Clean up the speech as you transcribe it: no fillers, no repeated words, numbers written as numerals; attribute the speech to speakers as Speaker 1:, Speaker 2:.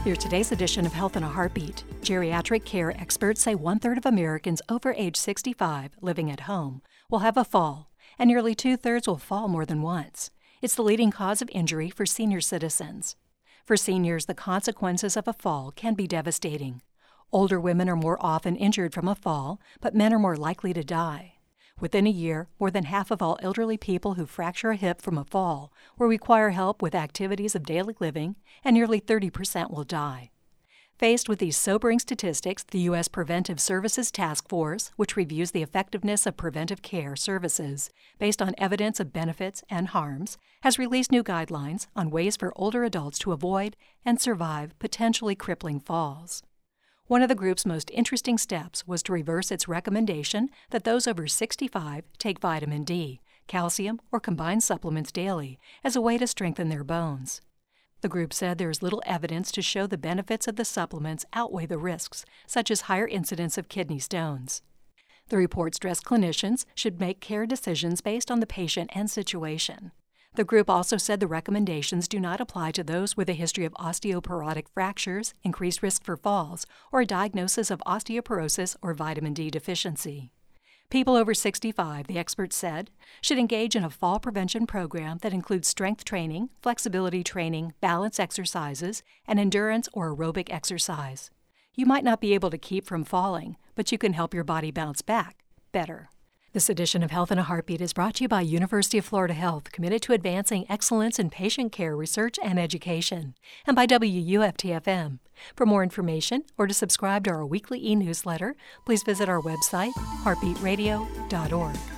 Speaker 1: Here's today's edition of Health in a Heartbeat. Geriatric care experts say 1/3 of Americans over age 65 living at home will have a fall, and nearly 2/3 will fall more than once. It's the leading cause of injury for senior citizens. For seniors, the consequences of a fall can be devastating. Older women are more often injured from a fall, but men are more likely to die. Within a year, more than half of all elderly people who fracture a hip from a fall will require help with activities of daily living, and nearly 30% will die. Faced with these sobering statistics, the U.S. Preventive Services Task Force, which reviews the effectiveness of preventive care services based on evidence of benefits and harms, has released new guidelines on ways for older adults to avoid and survive potentially crippling falls. One of the group's most interesting steps was to reverse its recommendation that those over 65 take vitamin D, calcium, or combined supplements daily as a way to strengthen their bones. The group said there is little evidence to show the benefits of the supplements outweigh the risks, such as higher incidence of kidney stones. The report stressed clinicians should make care decisions based on the patient and situation. The group also said the recommendations do not apply to those with a history of osteoporotic fractures, increased risk for falls, or a diagnosis of osteoporosis or vitamin D deficiency. People over 65, the experts said, should engage in a fall prevention program that includes strength training, flexibility training, balance exercises, and endurance or aerobic exercise. You might not be able to keep from falling, but you can help your body bounce back better. This edition of Health in a Heartbeat is brought to you by University of Florida Health, committed to advancing excellence in patient care research and education, and by WUFT-FM. For more information or to subscribe to our weekly e-newsletter, please visit our website, heartbeatradio.org.